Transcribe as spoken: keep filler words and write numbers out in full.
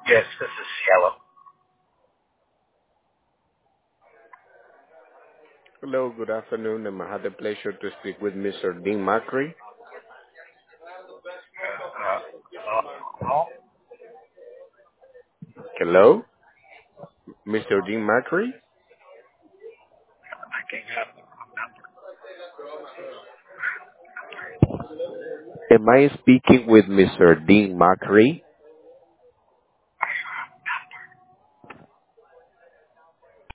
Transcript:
Yes, this is Cielo. Hello, good afternoon. and I had the pleasure to speak with Mister Dean Macri. Uh, uh, oh, Hello, Mister Dean Macri. I can't have the wrong number. Am I speaking with Mister Dean Macri?